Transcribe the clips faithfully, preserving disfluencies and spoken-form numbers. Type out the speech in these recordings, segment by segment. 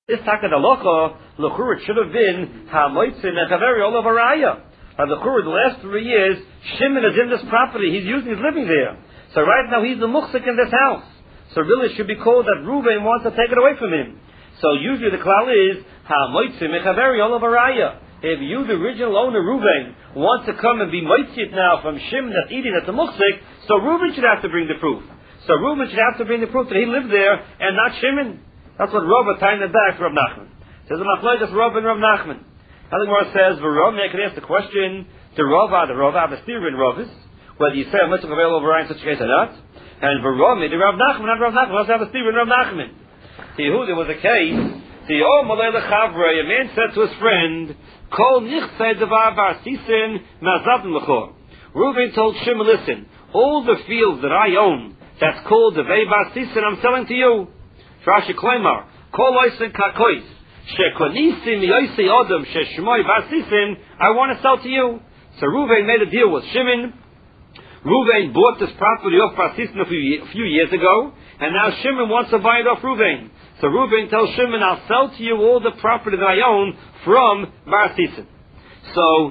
This taka dalocha, l'chur, it should have been ha'moitzin mechaveri olav araya. Now the chur, the last three years, Shimon is in this property. He's using, he's living there. So right now he's the muchzik in this house. So really it should be called that Reuven wants to take it away from him. So usually the klal is ha'moitzin mechaveri olav araya. If you, the original owner, Reuven, want to come and be moitzit now from Shimon that's eating at the muchzik, so Reuven should have to bring the proof. So Reuven should have to bring the proof that he lived there and not Shimon. That's what Rava tying it back for Rav Nachman. Says the machlokes Rav and Rav Nachman. Now the Gemara says, "V'Rav, I can ask the question to Rava, the Rava, the steer in Ravis, whether you say a mitzvah available over in such a case or not, and V'Rav, the Rav Nachman, not Rav Nachman, also have a steer in Rav Nachman. See who there was a case. The oh malay lechavre, a man said to his friend, "Kol nichtzei devar bar sisin mazavim lechor." Reuven told Shimon, "Listen, all the fields that I own, that's called the vei bar sisin, I'm selling to you." Rashi Kleimar, Kol oisen kakois, shekonisim yoisei odom sheshmoi bar sisin, I want to sell to you. So Reuven made a deal with Shimon. Reuven bought this property off Bar Sisin a few, a few years ago, and now Shimon wants to buy it off Reuven. So Reuven tells Shimon, I'll sell to you all the property that I own from Bar Sisin. So,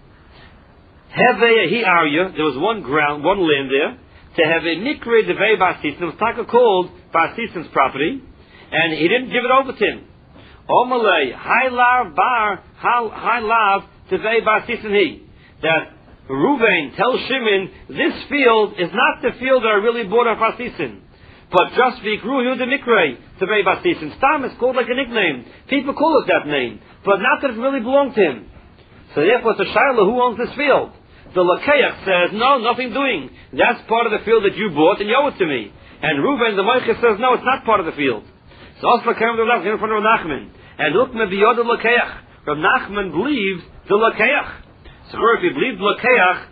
Hevei Hi Arya, there was one ground, one land there, to have a Mikre Devei Bar Sisin, it was taka called Bar Sisin's property, and he didn't give it over to him. Omalei, Hai Lav Bar, Hai Lav Devei Bar Sisin He. That Reuven tells Shimon, this field is not the field that I really bought off Bar Sisin. But just Vikru Yudah Mikre Devei Bar Sisin. Stam is called like a nickname. People call it that name. But not that it really belonged to him. So therefore it's a Shiloh, who owns this field? The Lakeach says, no, nothing doing. That's part of the field that you bought and you owe it to me. And Reuven, the Moicha, says, no, it's not part of the field. So also came to Rav Nachman. And Ukma biyod the Lakeach. Rav Nachman believes the Lakeach. So if you believe the Lakeach,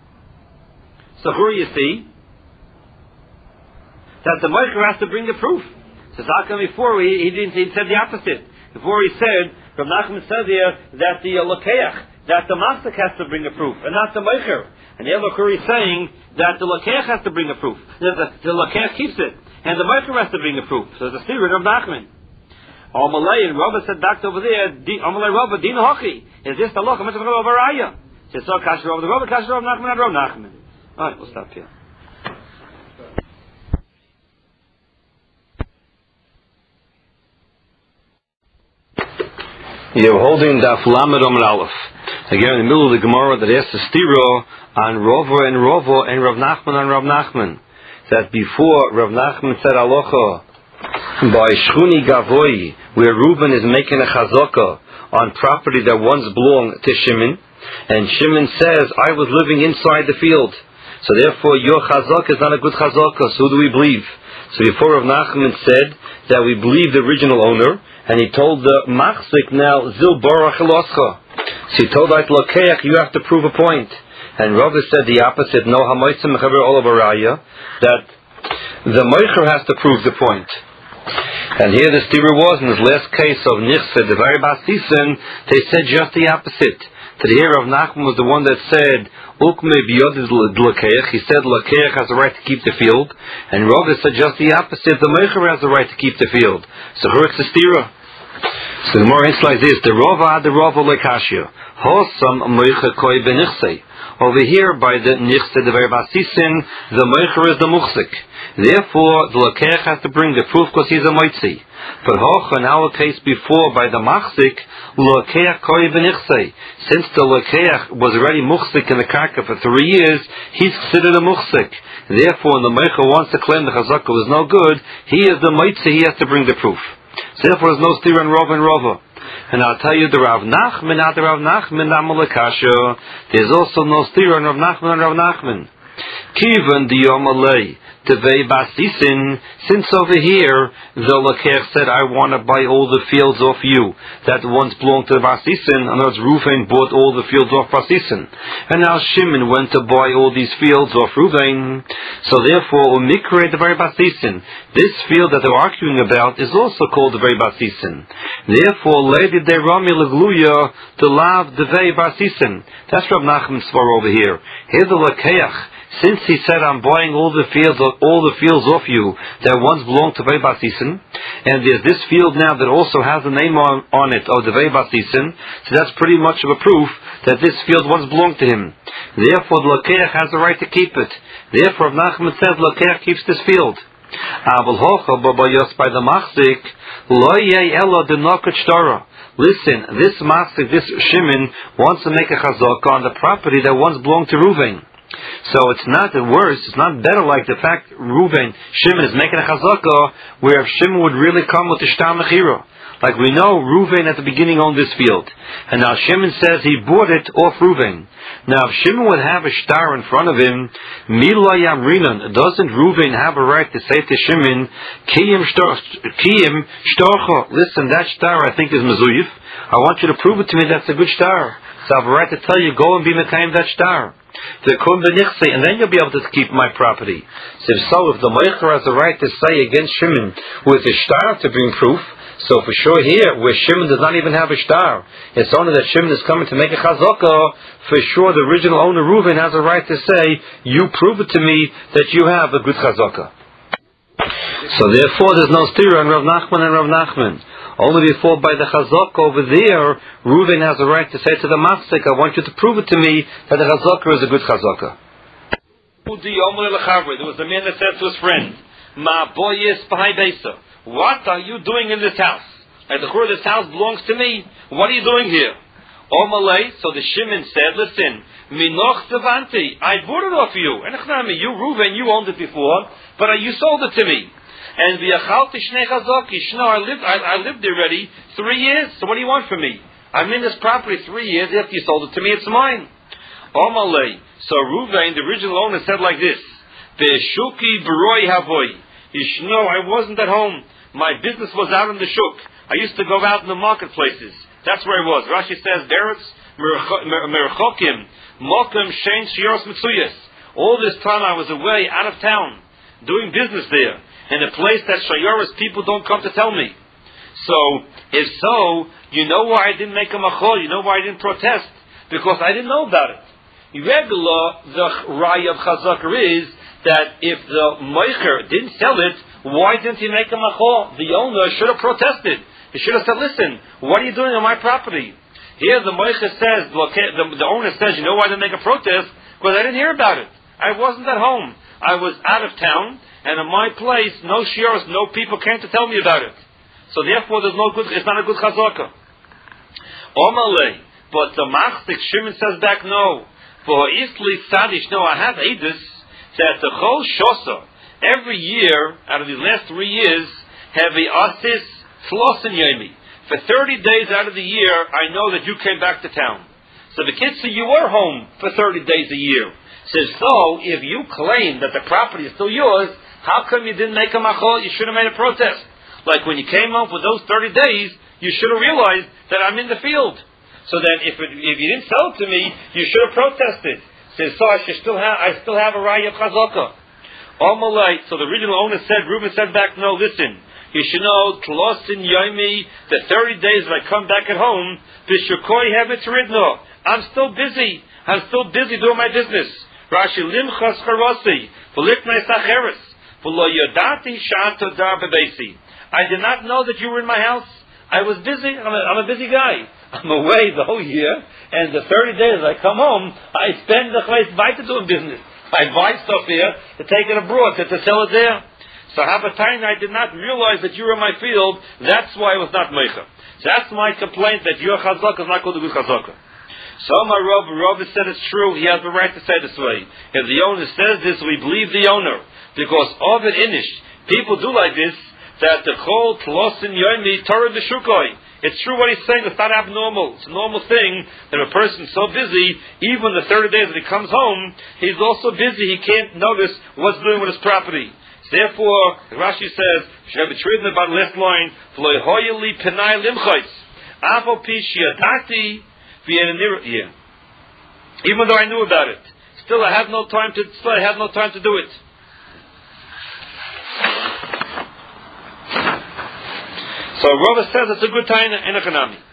so here you see that the Moicha has to bring the proof. So how come before he, he didn't, he said the opposite. Before he said, Rav Nachman said here that the uh, Lakeach, that the Mastic has to bring a proof, and not the Meicher. And the Elokuri is saying that the Lakeach has to bring a proof. That the, the Lakeach keeps it, and the Meicher has to bring a proof. So there's a theory of Nachman. Amalei and Rabba said back over there, Amalei Rabba, Din Hochi. Is this the look? I'm going to go over Raya. So it's all Kasher Rabba, the Rabba, Kasher Rabba, Nachman, and Rabba Nachman. Alright, we'll stop here. You're holding the Lamed Amar Aleph. Again, in the middle of the Gemara that asks the stiro on Rava and Rava and Rav Nachman and Rav Nachman. That before Rav Nachman said Alocha by Shchuni Gavoi, where Reuben is making a chazaka on property that once belonged to Shimon, and Shimon says, I was living inside the field, so therefore your chazaka is not a good chazaka, so who do we believe? So before Rav Nachman said that we believe the original owner, and he told the Machzik now, Zil Barach Eloscha. So he told like Lakeach, you have to prove a point. And Rava said the opposite, no Hamoitzim Mechaber Olav Araya, that the Meicher has to prove the point. And here the stira was, in this last case of Nichse, the very Basisin, they said just the opposite. To the ear of Nachman was the one that said, Ukme biyod is Lakeach, he said Lakeach has the right to keep the field, and Rava said just the opposite, the Meicher has the right to keep the field. So here it's the stira. So the more it's like this, the Rava, the Rava Lekashia, Hosam Meicher koi benichse. Over here by the Nichse, the Verbasisin, the Meicher is the Muchzik. Therefore, the Lakeach has to bring the proof because he's a Moitzi. But Hoch, in our case before, by the Machzik, Lakeach koi benichse. Since the Lakeach was already Muchzik in the Karka for three years, he's considered a Muchzik. Therefore, when the Meicher wants to claim the Chazaka was no good, he is the Moitzi, he has to bring the proof. So therefore, there's no steer on Rava and Rava. And I'll tell you, the Rav Nachman, not the Rav Nachman, Amalekasha, there's also no steer on Rav Nachman and Rav Nachman. Kivan the Yomalei, Tevei Basisin, since over here, the Lakeach said, I want to buy all the fields off you that once belonged to Basisin, and as Reuven bought all the fields off Basisin. And now Shimon went to buy all these fields off Reuven. So therefore, Umikre, the very Basisin, this field that they're arguing about is also called the very Basisin. Therefore, Lady de Rami Legluya, the Lav, the very Basisin. That's Rav Nachman's svar over here. Here the Lakeach since he said, I'm buying all the fields, all the fields off you that once belonged to Vei Basisen, and there's this field now that also has the name on, on it of the Vei Basisen, so that's pretty much of a proof that this field once belonged to him. Therefore, the Lakeach has the right to keep it. Therefore, Rav Nachman says, Lakeach keeps this field. Abel Hocha Babayos by the Machzik, Lo Yei Elo de Nokat Shtora. Listen, this Machzik, this Shimon, wants to make a chazaka on the property that once belonged to Reuven. So it's not worse, it's not better like the fact Reuven, Shimon is making a chazaka where if Shimon would really come with the shtar mechira. Like we know, Reuven at the beginning owned this field. And now Shimon says he bought it off Reuven. Now if Shimon would have a shtar in front of him, Mila Yamrinan, doesn't Reuven have a right to say to Shimon, Kiyim shtorcha, listen, that shtar I think is mezuyif. I want you to prove it to me that's a good shtar. So I have a right to tell you, go and be mekayim that shtar. And then you'll be able to keep my property. So if, so, if the Meicher has a right to say against Shimon with a shtar to bring proof, so for sure here, where Shimon does not even have a shtar, it's only that Shimon is coming to make a chazaka, for sure the original owner Reuven has a right to say, you prove it to me that you have a good chazaka. So therefore there's no stira on Rav Nachman and Rav Nachman. Only before by the chazaka over there, Reuven has a right to say to the machzik, I want you to prove it to me that the chazaka is a good chazaka. There was a man that said to his friend, Ma boyis b'hai beisa. What are you doing in this house? And the core of this house belongs to me. What are you doing here? Omalei, so the Shimon said, listen, Minoch Savanti, I bought it off you. And you, Reuven, you owned it before, but you sold it to me. And v'yachalti shnei chazaki, shno, I lived, I, I lived there already three years, so what do you want from me? I'm in this property three years, after you sold it to me, it's mine. Omalei, so Reuven, the original owner, said like this, Ve'shuki b'roi havoi, Yishno, I wasn't at home. My business was out in the shuk. I used to go out in the marketplaces. That's where I was. Rashi says, Beretz, Merchokim, Mokim, Shein, Shioros, Mitzuyas. All this time I was away, out of town, doing business there, in a place that Shayoros people don't come to tell me. So, if so, you know why I didn't make a machol, you know why I didn't protest? Because I didn't know about it. Regular, the Raya of Chazakar is that if the Meicher didn't sell it, why didn't he make a machol? The owner should have protested. He should have said, listen, what are you doing on my property? Here the Meicher says, the, the owner says, you know why I didn't make a protest? Because I didn't hear about it. I wasn't at home. I was out of town, and in my place, no shiuros, no people came to tell me about it. So therefore, there's no good, it's not a good chazaka. Omalei, but the Machzik Shimon says back, no. For Isli Sadish, no, I have Edis, that the whole Shosa, every year, out of these last three years, have a Asis Flossen Yomi. For thirty days out of the year, I know that you came back to town. So the kids say you were home for thirty days a year. Says, so, if you claim that the property is still yours, how come you didn't make a machol? You should have made a protest. Like when you came home for those thirty days, you should have realized that I'm in the field. So then, if it, if you didn't sell it to me, you should have protested. Says, so I should still have, I still have a raya of chazaka. Omalite. So the original owner said, Reuben said back, no, listen, you should know, tlosin yomi, the thirty days that I come back at home, v'shukoi hevetz ridno. I'm still busy. I'm still busy doing my business. Rashi limchas charasi, v'liknei sacheres, v'lo yodati shanto dar bebesi. I did not know that you were in my house. I was busy. I'm a, I'm a busy guy. I'm away the whole year, and the thirty days I come home, I spend the place weiter doing business. I buy stuff here to take it abroad, to, to sell it there. So Habatayna, I did not realize that you were in my field. That's why I was not meicha. So that's my complaint, that your chazaka is not called a good chazaka. So my Rav, Rav said it's true. He has the right to say this way. If the owner says this, we believe the owner, because of it inish. People do like this, that the chol tlosin yomi torah b'shukoi. It's true what he's saying. It's not abnormal. It's a normal thing that a person's so busy, even the thirty days that he comes home, he's also busy. He can't notice what's doing with his property. Therefore, Rashi says, "Shebetriden about the last line, v'loyhoyeli penai limchos, afal pi shiatati v'yenir." Even though I knew about it, still I have no time to. Still I have no time to do it. So Rava says it's a good time in economy.